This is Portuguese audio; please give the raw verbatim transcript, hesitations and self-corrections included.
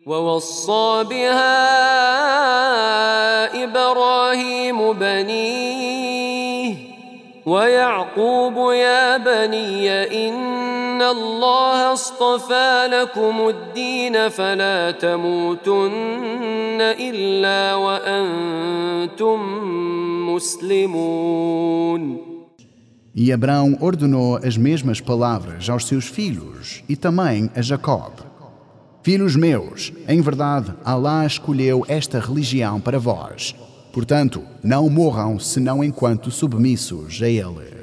ووصى بها إبراهيم بنيه ويعقوب يا بني إن الله اصطفى لكم الدين فلا تموتن إلا وأنتم مسلمون. E Abrão ordenou as mesmas palavras aos seus filhos e também a Jacob. Filhos meus, em verdade, Alá escolheu esta religião para vós. Portanto, não morram senão enquanto submissos a Ele.